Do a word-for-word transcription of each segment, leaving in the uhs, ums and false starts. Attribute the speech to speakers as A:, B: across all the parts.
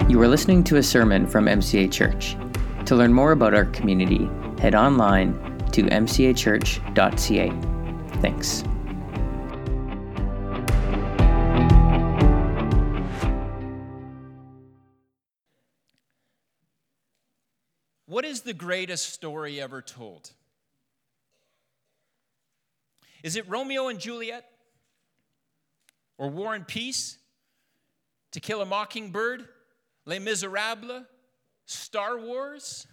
A: You are listening to a sermon from M C A Church. To learn more about our community, head online to m c a church dot c a. Thanks.
B: What is the greatest story ever told? Is it Romeo and Juliet? Or War and Peace? To Kill a Mockingbird? Les Miserables? Star Wars?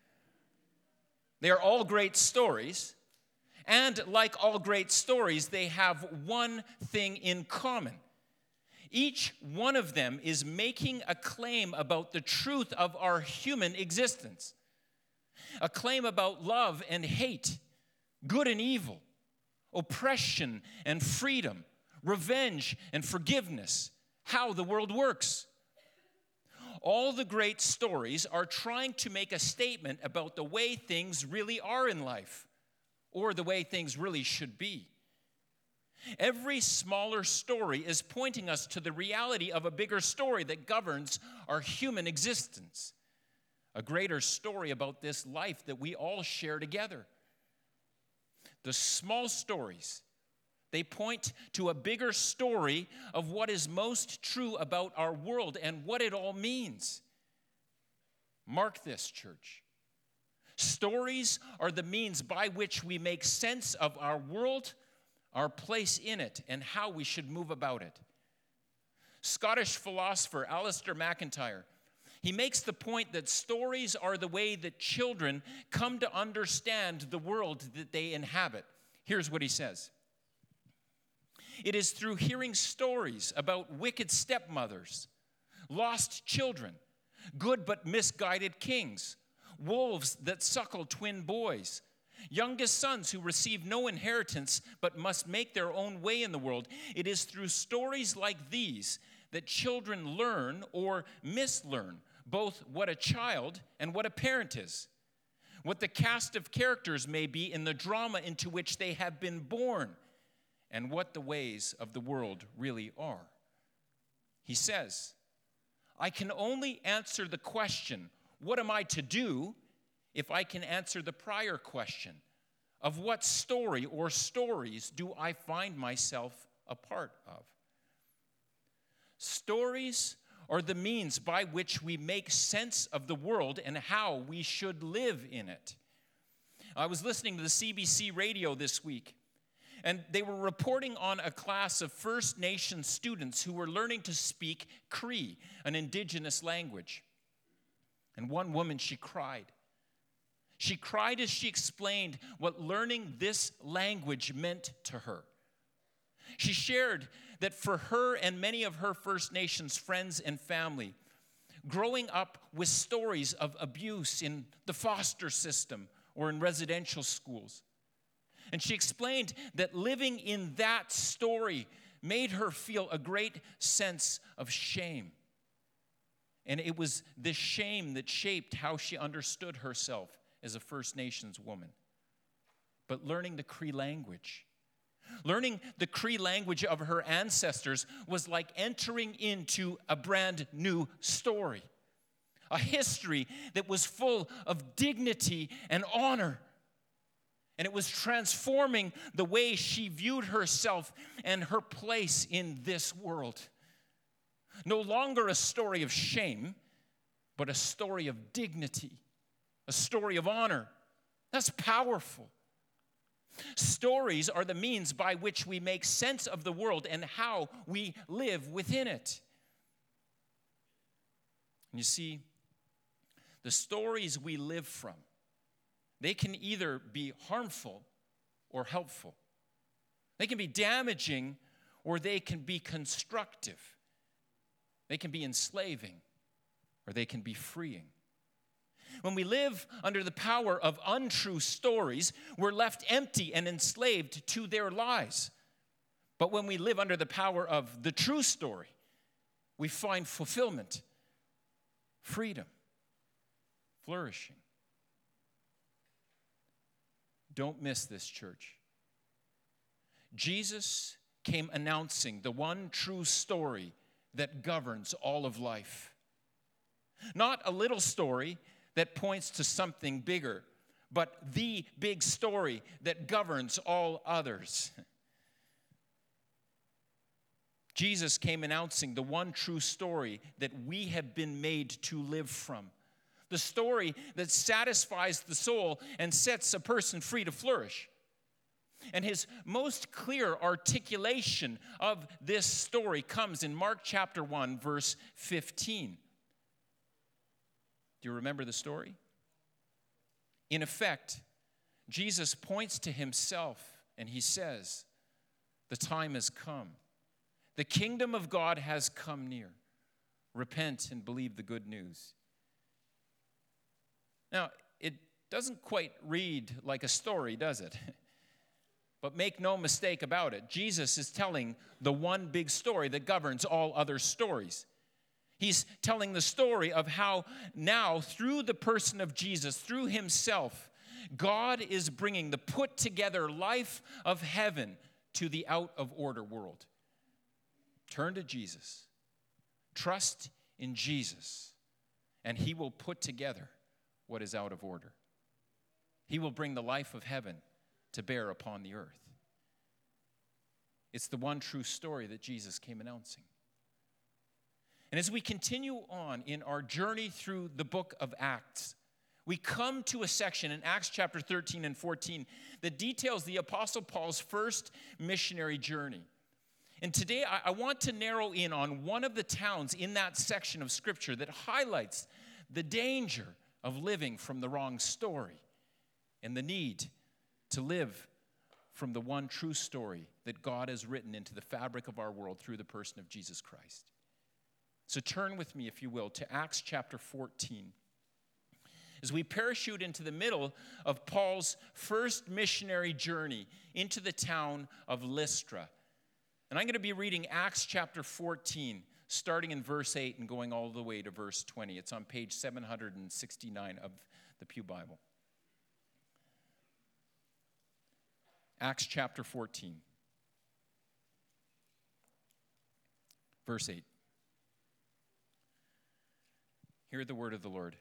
B: They are all great stories. And like all great stories, they have one thing in common. Each one of them is making a claim about the truth of our human existence. A claim about love and hate, good and evil, oppression and freedom, revenge and forgiveness, how the world works. All the great stories are trying to make a statement about the way things really are in life, or the way things really should be. Every smaller story is pointing us to the reality of a bigger story that governs our human existence. A greater story about this life that we all share together. The small stories, they point to a bigger story of what is most true about our world and what it all means. Mark this, church. Stories are the means by which we make sense of our world, our place in it, and how we should move about it. Scottish philosopher Alistair MacIntyre, he makes the point that stories are the way that children come to understand the world that they inhabit. Here's what he says. It is through hearing stories about wicked stepmothers, lost children, good but misguided kings, wolves that suckle twin boys, youngest sons who receive no inheritance but must make their own way in the world. It is through stories like these that children learn or mislearn both what a child and what a parent is, what the cast of characters may be in the drama into which they have been born, and what the ways of the world really are. He says, I can only answer the question, what am I to do, if I can answer the prior question of what story or stories do I find myself a part of? Stories are the means by which we make sense of the world and how we should live in it. I was listening to the C B C radio this week, and they were reporting on a class of First Nations students who were learning to speak Cree, an indigenous language. And one woman, she cried. She cried as she explained what learning this language meant to her. She shared that for her and many of her First Nations friends and family, growing up with stories of abuse in the foster system or in residential schools. And she explained that living in that story made her feel a great sense of shame. And it was this shame that shaped how she understood herself as a First Nations woman. But learning the Cree language, learning the Cree language of her ancestors was like entering into a brand new story. A history that was full of dignity and honor. And it was transforming the way she viewed herself and her place in this world. No longer a story of shame, but a story of dignity, a story of honor. That's powerful. Stories are the means by which we make sense of the world and how we live within it. And you see, the stories we live from, they can either be harmful or helpful. They can be damaging or they can be constructive. They can be enslaving or they can be freeing. When we live under the power of untrue stories, we're left empty and enslaved to their lies. But when we live under the power of the true story, we find fulfillment, freedom, flourishing. Don't miss this, church. Jesus came announcing the one true story that governs all of life. Not a little story that points to something bigger, but the big story that governs all others. Jesus came announcing the one true story that we have been made to live from. The story that satisfies the soul and sets a person free to flourish. And his most clear articulation of this story comes in Mark chapter one, verse fifteen. Do you remember the story? In effect, Jesus points to himself and he says, the time has come. The kingdom of God has come near. Repent and believe the good news. Now, it doesn't quite read like a story, does it? But make no mistake about it. Jesus is telling the one big story that governs all other stories. He's telling the story of how now, through the person of Jesus, through himself, God is bringing the put-together life of heaven to the out-of-order world. Turn to Jesus. Trust in Jesus, and he will put together what is out of order. He will bring the life of heaven to bear upon the earth. It's the one true story that Jesus came announcing. And as we continue on in our journey through the book of Acts, we come to a section in Acts chapter thirteen and fourteen that details the Apostle Paul's first missionary journey. And today I, I want to narrow in on one of the towns in that section of Scripture that highlights the danger of living from the wrong story and the need to live from the one true story that God has written into the fabric of our world through the person of Jesus Christ. So turn with me, if you will, to Acts chapter fourteen. As we parachute into the middle of Paul's first missionary journey into the town of Lystra. And I'm going to be reading Acts chapter fourteen, starting in verse eight and going all the way to verse twenty. It's on page seven hundred sixty-nine of the Pew Bible. Acts chapter fourteen, verse eight. Hear the word of the Lord.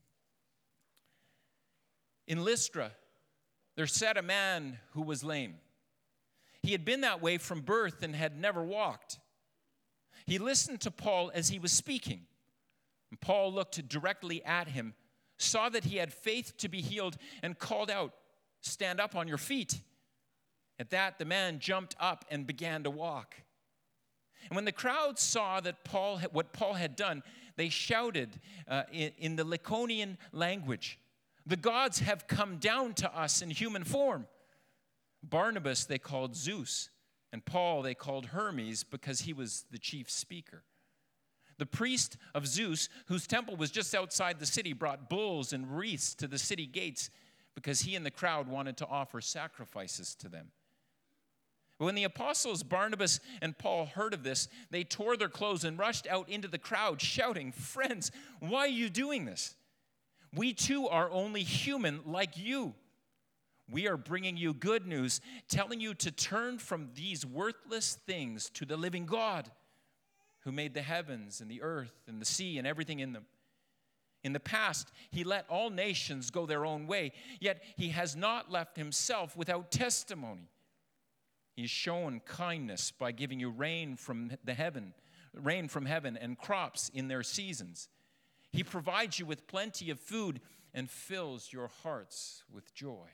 B: In Lystra, there sat a man who was lame. He had been that way from birth and had never walked. He listened to Paul as he was speaking. And Paul looked directly at him, saw that he had faith to be healed, and called out, "Stand up on your feet." At that, the man jumped up and began to walk. And when the crowd saw that Paul, what Paul had done, they shouted uh, in, in the Lycaonian language, "The gods have come down to us in human form." Barnabas they called Zeus, and Paul they called Hermes because he was the chief speaker. The priest of Zeus, whose temple was just outside the city, brought bulls and wreaths to the city gates because he and the crowd wanted to offer sacrifices to them. When the apostles Barnabas and Paul heard of this, they tore their clothes and rushed out into the crowd, shouting, "Friends, why are you doing this? We too are only human like you. We are bringing you good news, telling you to turn from these worthless things to the living God, who made the heavens and the earth and the sea and everything in them. In the past, he let all nations go their own way, yet he has not left himself without testimony. He's shown kindness by giving you rain from the heaven, rain from heaven and crops in their seasons. He provides you with plenty of food and fills your hearts with joy."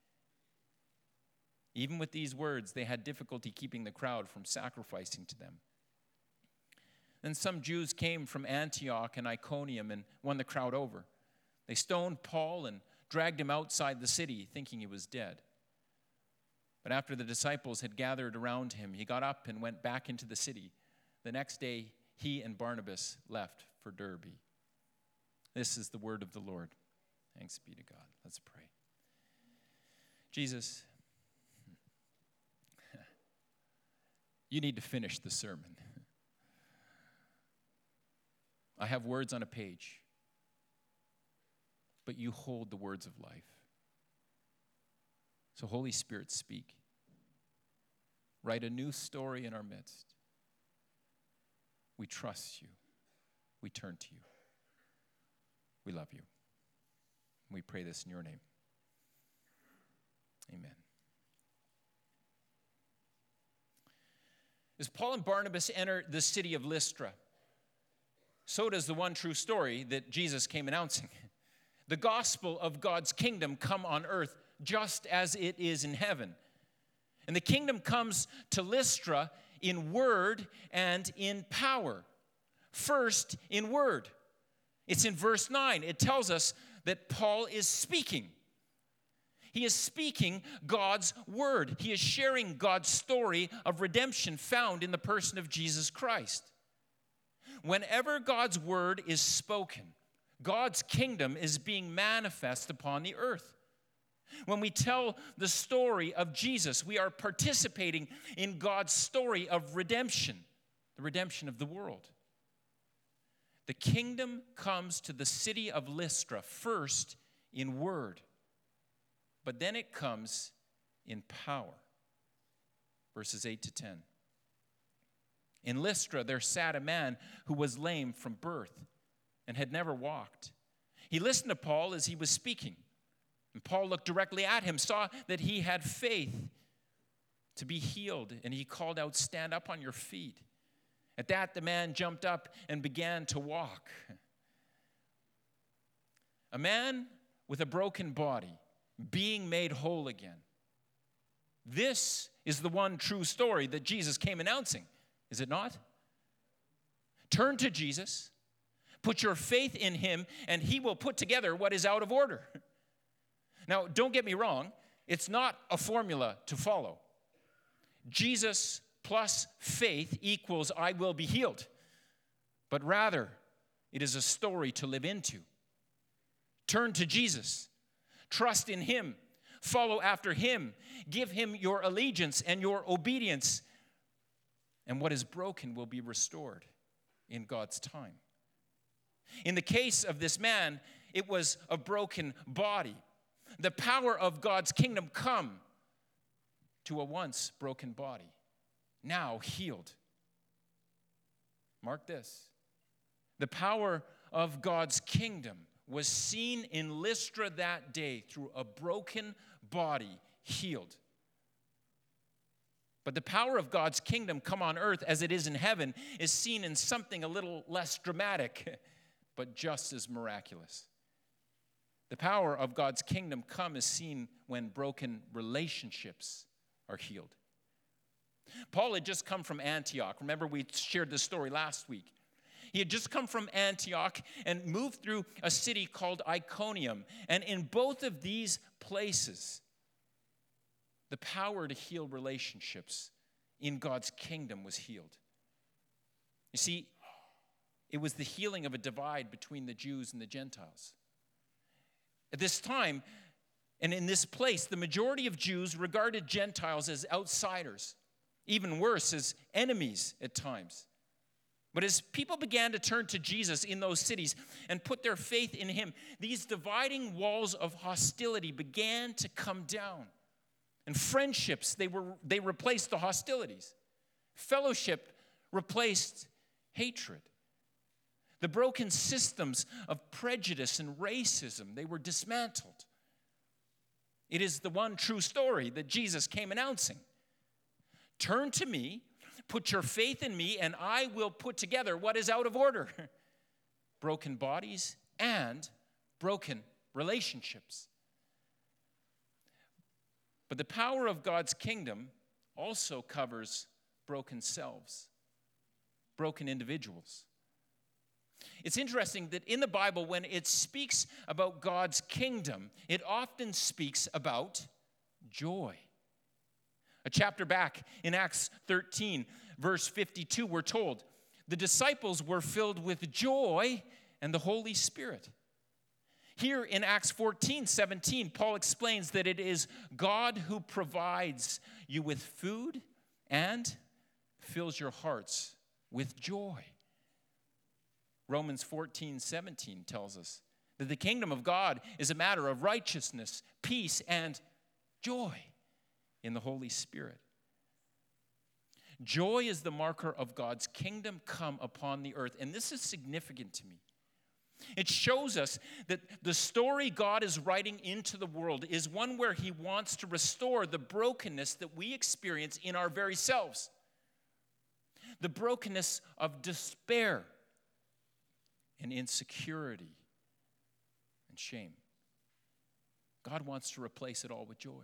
B: Even with these words, they had difficulty keeping the crowd from sacrificing to them. Then some Jews came from Antioch and Iconium and won the crowd over. They stoned Paul and dragged him outside the city, thinking he was dead. But after the disciples had gathered around him, he got up and went back into the city. The next day, he and Barnabas left for Derbe. This is the word of the Lord. Thanks be to God. Let's pray. Jesus, you need to finish the sermon. I have words on a page, but you hold the words of life. So Holy Spirit, speak. Write a new story in our midst. We trust you. We turn to you. We love you. We pray this in your name. Amen. As Paul and Barnabas enter the city of Lystra, so does the one true story that Jesus came announcing. The gospel of God's kingdom come on earth just as it is in heaven. And the kingdom comes to Lystra in word and in power. First, in word. It's in verse nine. It tells us that Paul is speaking. He is speaking God's word. He is sharing God's story of redemption found in the person of Jesus Christ. Whenever God's word is spoken, God's kingdom is being manifest upon the earth. When we tell the story of Jesus, we are participating in God's story of redemption, the redemption of the world. The kingdom comes to the city of Lystra first in word, but then it comes in power. Verses eight to ten. In Lystra there sat a man who was lame from birth and had never walked. He listened to Paul as he was speaking. And Paul looked directly at him, saw that he had faith to be healed, and he called out, "Stand up on your feet." At that, the man jumped up and began to walk. A man with a broken body being made whole again. This is the one true story that Jesus came announcing, is it not? Turn to Jesus, put your faith in him, and he will put together what is out of order. Now, don't get me wrong, it's not a formula to follow. Jesus plus faith equals I will be healed. But rather, it is a story to live into. Turn to Jesus. Trust in him. Follow after him. Give him your allegiance and your obedience. And what is broken will be restored in God's time. In the case of this man, it was a broken body. The power of God's kingdom come to a once broken body, now healed. Mark this. The power of God's kingdom was seen in Lystra that day through a broken body healed. But the power of God's kingdom come on earth as it is in heaven is seen in something a little less dramatic, but just as miraculous. The power of God's kingdom come is seen when broken relationships are healed. Paul had just come from Antioch. Remember, we shared this story last week. He had just come from Antioch and moved through a city called Iconium. And in both of these places, the power to heal relationships in God's kingdom was healed. You see, it was the healing of a divide between the Jews and the Gentiles. At this time, and in this place, the majority of Jews regarded Gentiles as outsiders, even worse, as enemies at times. But as people began to turn to Jesus in those cities and put their faith in him, these dividing walls of hostility began to come down. And friendships, they were they replaced the hostilities. Fellowship replaced hatred. The broken systems of prejudice and racism, they were dismantled. It is the one true story that Jesus came announcing. Turn to me, put your faith in me, and I will put together what is out of order. Broken bodies and broken relationships. But the power of God's kingdom also covers broken selves, broken individuals. It's interesting that in the Bible, when it speaks about God's kingdom, it often speaks about joy. A chapter back in Acts thirteen, verse fifty-two, we're told, the disciples were filled with joy and the Holy Spirit. Here in Acts fourteen, seventeen, Paul explains that it is God who provides you with food and fills your hearts with joy. Romans fourteen, seventeen tells us that the kingdom of God is a matter of righteousness, peace, and joy in the Holy Spirit. Joy is the marker of God's kingdom come upon the earth. And this is significant to me It shows us that the story God is writing into the world is one where he wants to restore the brokenness that we experience in our very selves. The brokenness of despair and insecurity and shame. God wants to replace it all with joy.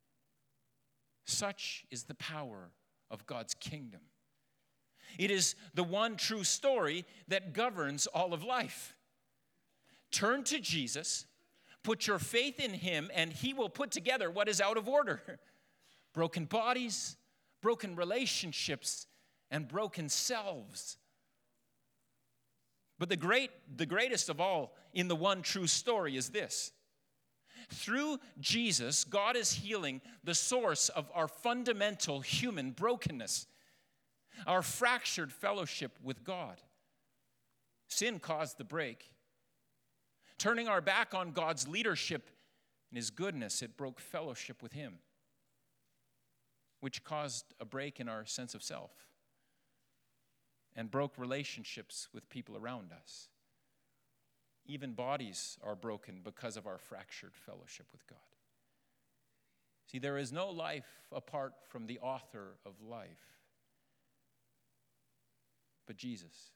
B: Such is the power of God's kingdom. It is the one true story that governs all of life. Turn to Jesus, put your faith in him, and he will put together what is out of order. Broken bodies, broken relationships, and broken selves. But the great, the greatest of all in the one true story is this. Through Jesus, God is healing the source of our fundamental human brokenness, our fractured fellowship with God. Sin caused the break. Turning our back on God's leadership and his goodness, it broke fellowship with him, which caused a break in our sense of self and broke relationships with people around us. Even bodies are broken because of our fractured fellowship with God. See, there is no life apart from the author of life, but Jesus.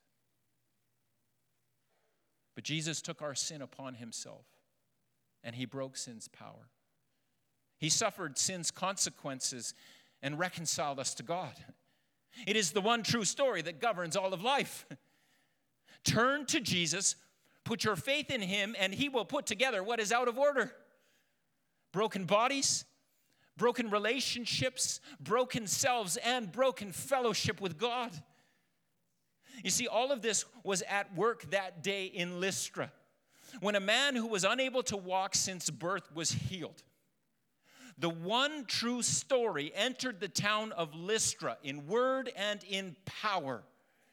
B: But Jesus took our sin upon himself, and he broke sin's power. He suffered sin's consequences and reconciled us to God. It is the one true story that governs all of life. Turn to Jesus, put your faith in him, and he will put together what is out of order. Broken bodies, broken relationships, broken selves, and broken fellowship with God. You see, all of this was at work that day in Lystra, when a man who was unable to walk since birth was healed. The one true story entered the town of Lystra in word and in power.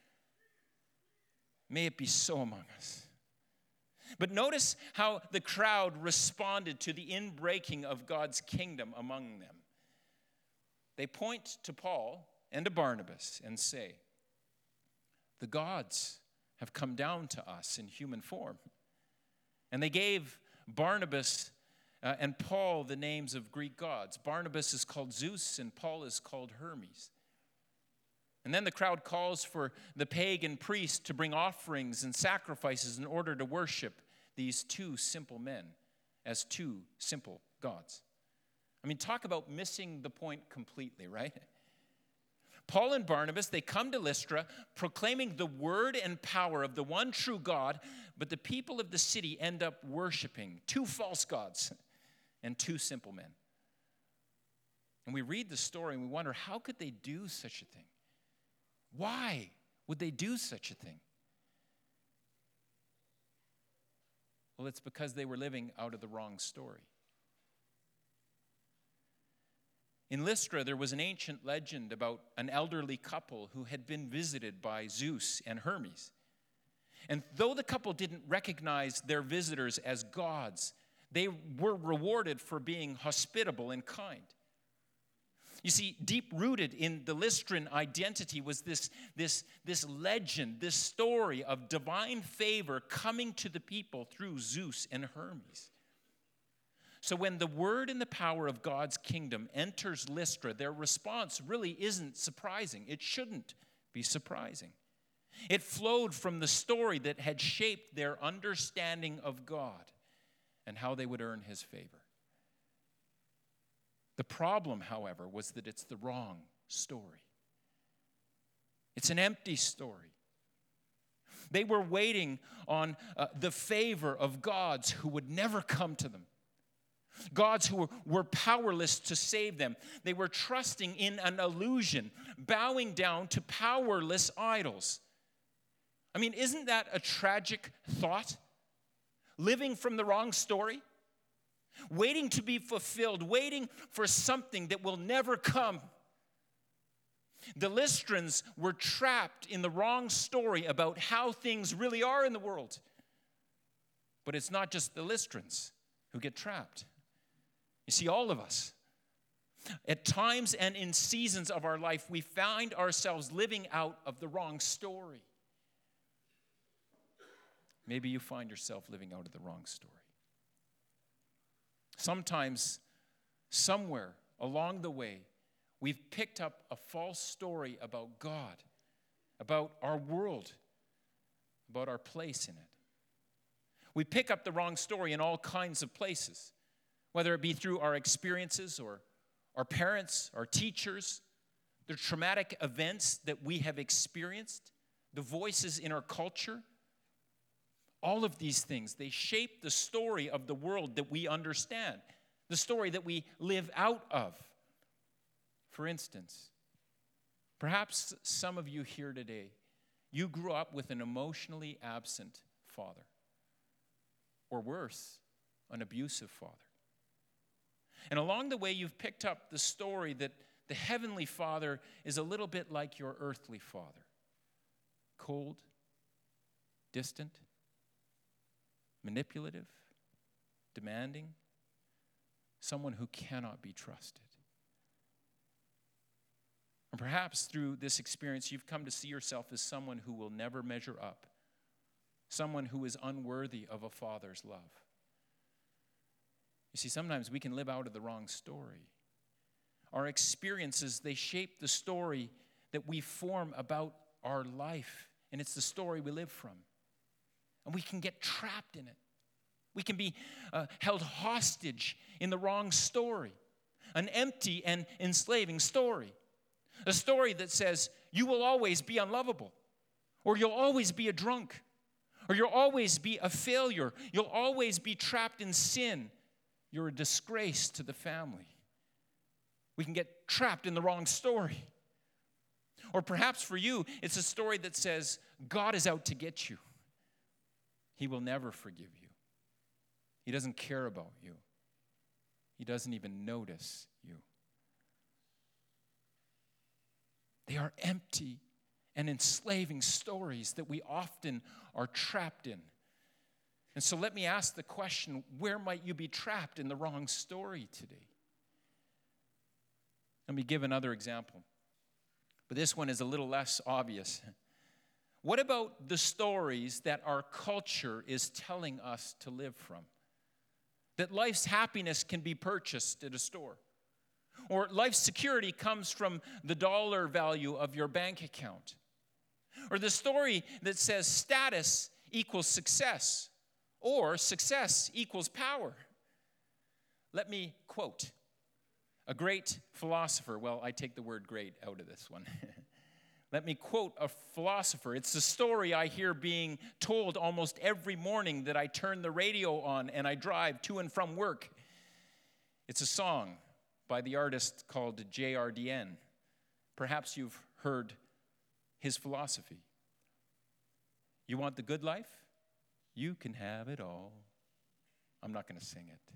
B: May it be so among us. But notice how the crowd responded to the inbreaking of God's kingdom among them. They point to Paul and to Barnabas and say, "The gods have come down to us in human form." And they gave Barnabas uh, and Paul the names of Greek gods. Barnabas is called Zeus and Paul is called Hermes. And then the crowd calls for the pagan priest to bring offerings and sacrifices in order to worship these two simple men as two simple gods. I mean, talk about missing the point completely, right? Paul and Barnabas, they come to Lystra proclaiming the word and power of the one true God, but the people of the city end up worshiping two false gods and two simple men. And we read the story and we wonder, how could they do such a thing? Why would they do such a thing? Well, it's because they were living out of the wrong story. In Lystra, there was an ancient legend about an elderly couple who had been visited by Zeus and Hermes. And though the couple didn't recognize their visitors as gods, they were rewarded for being hospitable and kind. You see, deep-rooted in the Lystran identity was this, this, this legend, this story of divine favor coming to the people through Zeus and Hermes. So when the word and the power of God's kingdom enters Lystra, their response really isn't surprising. It shouldn't be surprising. It flowed from the story that had shaped their understanding of God and how they would earn his favor. The problem, however, was that it's the wrong story. It's an empty story. They were waiting on uh, the favor of gods who would never come to them. Gods who were, were powerless to save them. They were trusting in an illusion, bowing down to powerless idols. I mean, isn't that a tragic thought? Living from the wrong story? Waiting to be fulfilled, waiting for something that will never come. The Lystrans were trapped in the wrong story about how things really are in the world. But it's not just the Lystrans who get trapped. You see, all of us, at times and in seasons of our life, we find ourselves living out of the wrong story. maybe you find yourself living out of the wrong story. Sometimes, somewhere along the way, we've picked up a false story about God, about our world, about our place in it. We pick up the wrong story in all kinds of places, whether it be through our experiences or our parents, our teachers, the traumatic events that we have experienced, the voices in our culture. All of these things, they shape the story of the world that we understand, the story that we live out of. For instance, perhaps some of you here today, you grew up with an emotionally absent father, or worse, an abusive father. And along the way, you've picked up the story that the heavenly Father is a little bit like your earthly father, cold, distant, manipulative, demanding, someone who cannot be trusted. And perhaps through this experience, you've come to see yourself as someone who will never measure up, someone who is unworthy of a father's love. You see, sometimes we can live out of the wrong story. Our experiences, they shape the story that we form about our life, and it's the story we live from. And we can get trapped in it. We can be uh, held hostage in the wrong story, an empty and enslaving story. A story that says you will always be unlovable, or you'll always be a drunk, or you'll always be a failure. You'll always be trapped in sin. You're a disgrace to the family. We can get trapped in the wrong story. Or perhaps for you, it's a story that says God is out to get you. He will never forgive you. He doesn't care about you. He doesn't even notice you. They are empty and enslaving stories that we often are trapped in. And so let me ask the question, where might you be trapped in the wrong story today? Let me give another example. But this one is a little less obvious. What about the stories that our culture is telling us to live from? That life's happiness can be purchased at a store. Or life's security comes from the dollar value of your bank account. Or the story that says status equals success, or success equals power. Let me quote a great philosopher. Well, I take the word great out of this one. Let me quote a philosopher. It's a story I hear being told almost every morning that I turn the radio on and I drive to and from work. It's a song by the artist called J R D N. Perhaps you've heard his philosophy. You want the good life? You can have it all. I'm not going to sing it.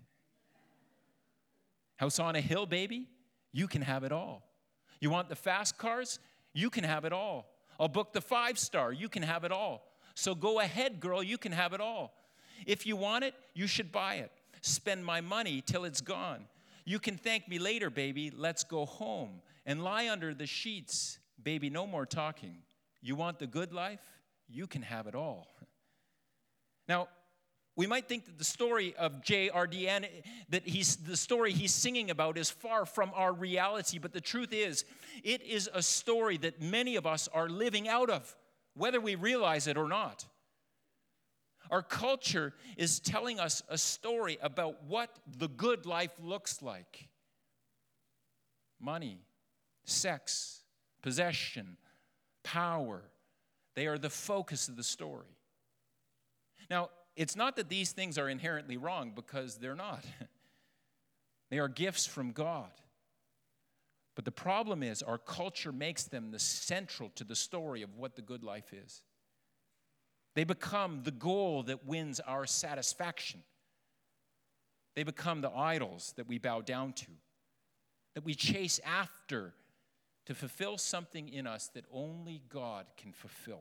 B: House on a hill, baby? You can have it all. You want the fast cars? You can have it all. I'll book the five star. You can have it all. So go ahead, girl. You can have it all. If you want it, you should buy it. Spend my money till it's gone. You can thank me later, baby. Let's go home and lie under the sheets. Baby, no more talking. You want the good life? You can have it all. Now, we might think that the story of J R D N, that he's the story he's singing about is far from our reality, but the truth is, it is a story that many of us are living out of, whether we realize it or not. Our culture is telling us a story about what the good life looks like. Money, sex, possession, power, they are the focus of the story. Now, it's not that these things are inherently wrong, because they're not. They are gifts from God. But the problem is our culture makes them the central to the story of what the good life is. They become the goal that wins our satisfaction. They become the idols that we bow down to, that we chase after to fulfill something in us that only God can fulfill.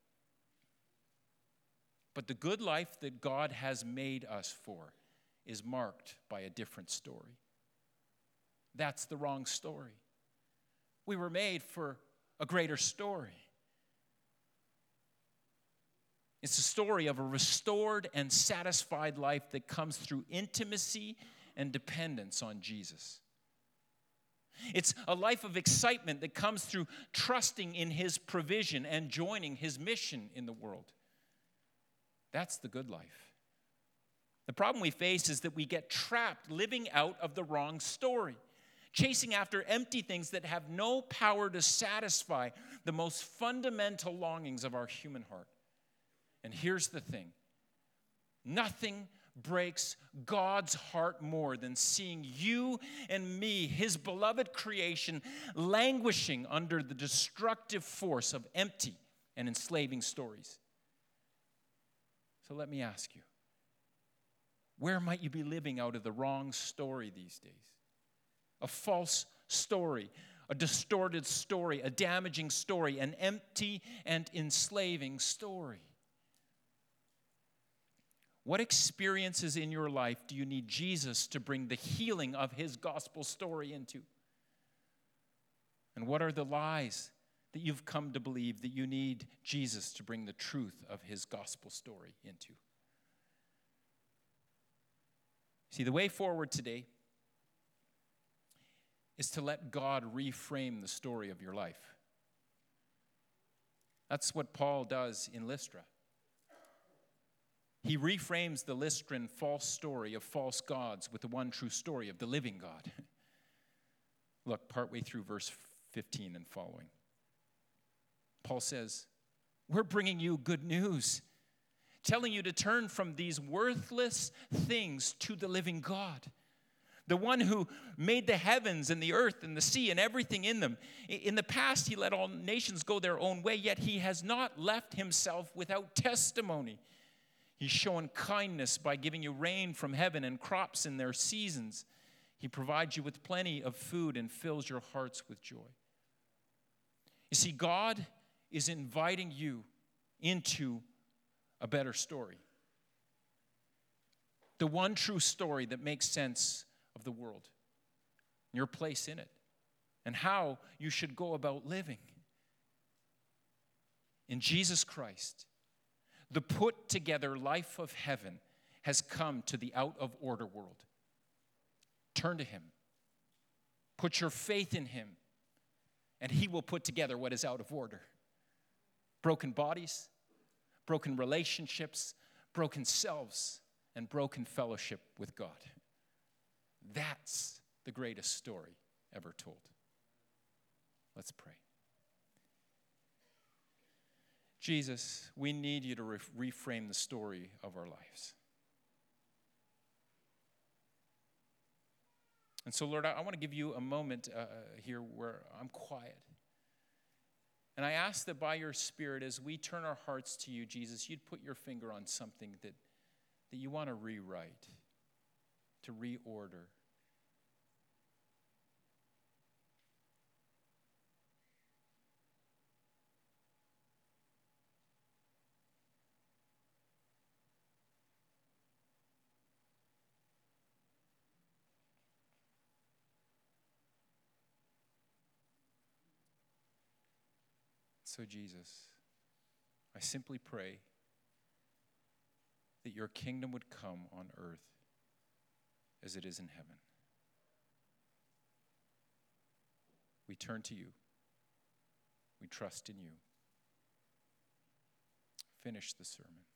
B: But the good life that God has made us for is marked by a different story. That's the wrong story. We were made for a greater story. It's a story of a restored and satisfied life that comes through intimacy and dependence on Jesus. It's a life of excitement that comes through trusting in his provision and joining his mission in the world. That's the good life. The problem we face is that we get trapped living out of the wrong story, chasing after empty things that have no power to satisfy the most fundamental longings of our human heart. And here's the thing. Nothing breaks God's heart more than seeing you and me, his beloved creation, languishing under the destructive force of empty and enslaving stories. So let me ask you, where might you be living out of the wrong story these days? A false story, a distorted story, a damaging story, an empty and enslaving story. What experiences in your life do you need Jesus to bring the healing of his gospel story into? And what are the lies that you've come to believe that you need Jesus to bring the truth of his gospel story into? See, the way forward today is to let God reframe the story of your life. That's what Paul does in Lystra. He reframes the Lystran false story of false gods with the one true story of the living God. Look, partway through verse fifteen and following. Paul says, we're bringing you good news, telling you to turn from these worthless things to the living God, the one who made the heavens and the earth and the sea and everything in them. In the past, he let all nations go their own way, yet he has not left himself without testimony. He's shown kindness by giving you rain from heaven and crops in their seasons. He provides you with plenty of food and fills your hearts with joy. You see, God is inviting you into a better story. The one true story that makes sense of the world, your place in it, and how you should go about living. In Jesus Christ, the put-together life of heaven has come to the out-of-order world. Turn to him. Put your faith in him, and he will put together what is out of order. Broken bodies, broken relationships, broken selves, and broken fellowship with God. That's the greatest story ever told. Let's pray. Jesus, we need you to re- reframe the story of our lives. And so, Lord, I, I want to give you a moment uh, here where I'm quiet. And I ask that by your Spirit, as we turn our hearts to you, Jesus, you'd put your finger on something that, that you want to rewrite, to reorder. So, Jesus, I simply pray that your kingdom would come on earth as it is in heaven. We turn to you. We trust in you. Finish the sermon.